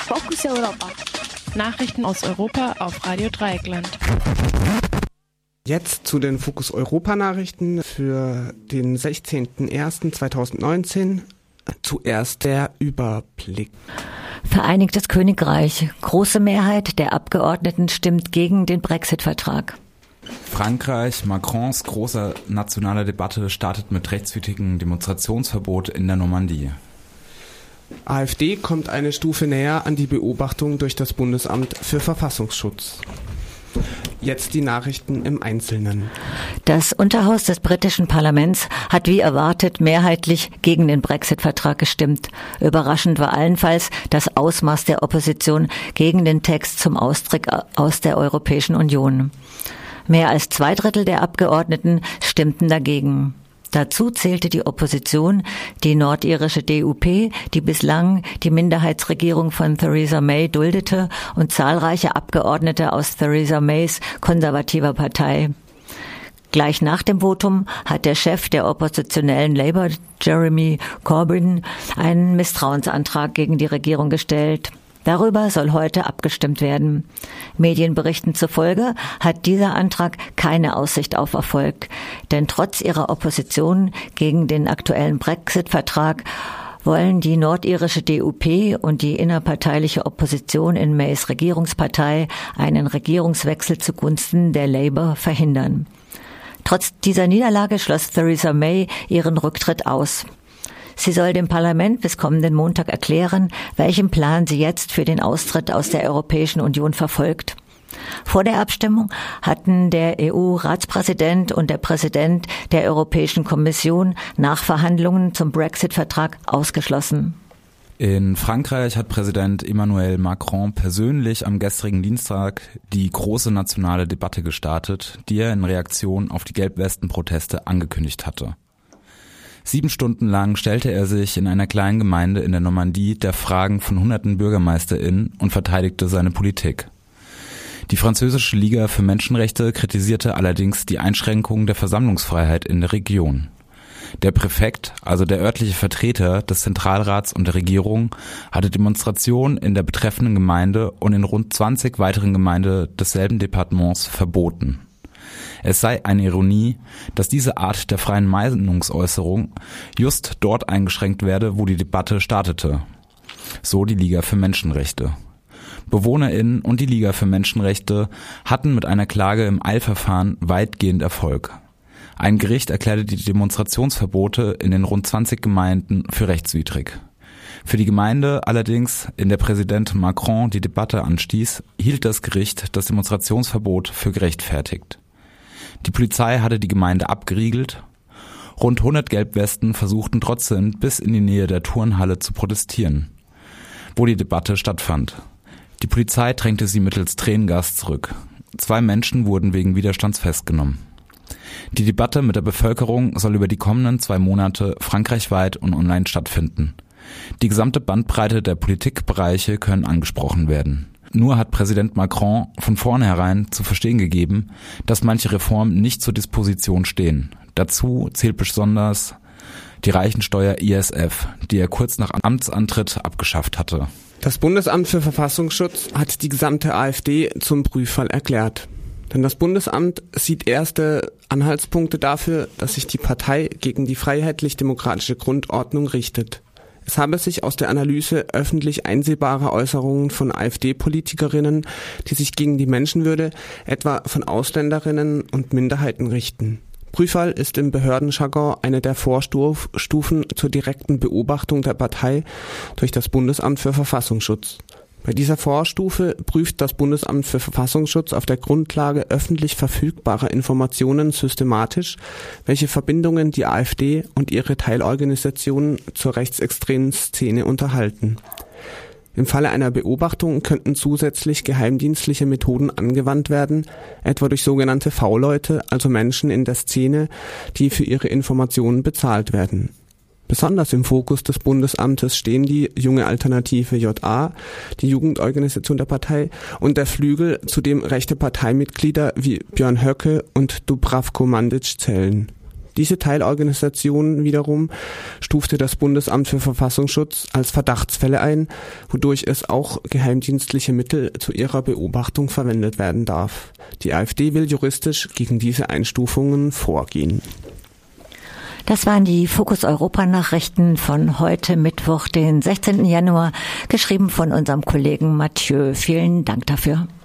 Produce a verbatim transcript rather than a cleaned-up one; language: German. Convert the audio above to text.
Fokus Europa. Nachrichten aus Europa auf Radio Dreieckland. Jetzt zu den Fokus Europa Nachrichten für den sechzehnten ersten zweitausendneunzehn. Zuerst der Überblick. Vereinigtes Königreich. Große Mehrheit der Abgeordneten stimmt gegen den Brexit-Vertrag. Frankreich. Macrons große nationale Debatte startet mit rechtswidrigem Demonstrationsverbot in der Normandie. AfD kommt eine Stufe näher an die Beobachtung durch das Bundesamt für Verfassungsschutz. Jetzt die Nachrichten im Einzelnen. Das Unterhaus des britischen Parlaments hat wie erwartet mehrheitlich gegen den Brexit-Vertrag gestimmt. Überraschend war allenfalls das Ausmaß der Opposition gegen den Text zum Austritt aus der Europäischen Union. Mehr als zwei Drittel der Abgeordneten stimmten dagegen. Dazu zählte die Opposition, die nordirische D U P, die bislang die Minderheitsregierung von Theresa May duldete, und zahlreiche Abgeordnete aus Theresa Mays konservativer Partei. Gleich nach dem Votum hat der Chef der oppositionellen Labour, Jeremy Corbyn, einen Misstrauensantrag gegen die Regierung gestellt. Darüber soll heute abgestimmt werden. Medienberichten zufolge hat dieser Antrag keine Aussicht auf Erfolg, denn trotz ihrer Opposition gegen den aktuellen Brexit-Vertrag wollen die nordirische D U P und die innerparteiliche Opposition in Mays Regierungspartei einen Regierungswechsel zugunsten der Labour verhindern. Trotz dieser Niederlage schloss Theresa May ihren Rücktritt aus. Sie soll dem Parlament bis kommenden Montag erklären, welchen Plan sie jetzt für den Austritt aus der Europäischen Union verfolgt. Vor der Abstimmung hatten der E U-Ratspräsident und der Präsident der Europäischen Kommission Nachverhandlungen zum Brexit-Vertrag ausgeschlossen. In Frankreich hat Präsident Emmanuel Macron persönlich am gestrigen Dienstag die große nationale Debatte gestartet, die er in Reaktion auf die Gelbwesten-Proteste angekündigt hatte. Sieben Stunden lang stellte er sich in einer kleinen Gemeinde in der Normandie der Fragen von hunderten BürgermeisterInnen und verteidigte seine Politik. Die französische Liga für Menschenrechte kritisierte allerdings die Einschränkung der Versammlungsfreiheit in der Region. Der Präfekt, also der örtliche Vertreter des Zentralrats und der Regierung, hatte Demonstrationen in der betreffenden Gemeinde und in rund zwanzig weiteren Gemeinden desselben Departements verboten. Es sei eine Ironie, dass diese Art der freien Meinungsäußerung just dort eingeschränkt werde, wo die Debatte startete. So die Liga für Menschenrechte. BewohnerInnen und die Liga für Menschenrechte hatten mit einer Klage im Eilverfahren weitgehend Erfolg. Ein Gericht erklärte die Demonstrationsverbote in den rund zwanzig Gemeinden für rechtswidrig. Für die Gemeinde allerdings, in der Präsident Macron die Debatte anstieß, hielt das Gericht das Demonstrationsverbot für gerechtfertigt. Die Polizei hatte die Gemeinde abgeriegelt. Rund hundert Gelbwesten versuchten trotzdem bis in die Nähe der Turnhalle zu protestieren, wo die Debatte stattfand. Die Polizei drängte sie mittels Tränengas zurück. Zwei Menschen wurden wegen Widerstands festgenommen. Die Debatte mit der Bevölkerung soll über die kommenden zwei Monate frankreichweit und online stattfinden. Die gesamte Bandbreite der Politikbereiche können angesprochen werden. Nur hat Präsident Macron von vornherein zu verstehen gegeben, dass manche Reformen nicht zur Disposition stehen. Dazu zählt besonders die Reichensteuer I S F, die er kurz nach Amtsantritt abgeschafft hatte. Das Bundesamt für Verfassungsschutz hat die gesamte AfD zum Prüffall erklärt. Denn das Bundesamt sieht erste Anhaltspunkte dafür, dass sich die Partei gegen die freiheitlich-demokratische Grundordnung richtet. Es habe sich aus der Analyse öffentlich einsehbarer Äußerungen von AfD-Politikerinnen, die sich gegen die Menschenwürde etwa von Ausländerinnen und Minderheiten richten. Prüffall ist im Behördenjargon eine der Vorstufen zur direkten Beobachtung der Partei durch das Bundesamt für Verfassungsschutz. Bei dieser Vorstufe prüft das Bundesamt für Verfassungsschutz auf der Grundlage öffentlich verfügbarer Informationen systematisch, welche Verbindungen die AfD und ihre Teilorganisationen zur rechtsextremen Szene unterhalten. Im Falle einer Beobachtung könnten zusätzlich geheimdienstliche Methoden angewandt werden, etwa durch sogenannte V-Leute, also Menschen in der Szene, die für ihre Informationen bezahlt werden. Besonders im Fokus des Bundesamtes stehen die Junge Alternative J A, die Jugendorganisation der Partei, und der Flügel, zu dem rechte Parteimitglieder wie Björn Höcke und Dubravko Mandic zählen. Diese Teilorganisation wiederum stufte das Bundesamt für Verfassungsschutz als Verdachtsfälle ein, wodurch es auch geheimdienstliche Mittel zu ihrer Beobachtung verwendet werden darf. Die AfD will juristisch gegen diese Einstufungen vorgehen. Das waren die Fokus Europa Nachrichten von heute Mittwoch, den sechzehnten Januar, geschrieben von unserem Kollegen Mathieu. Vielen Dank dafür.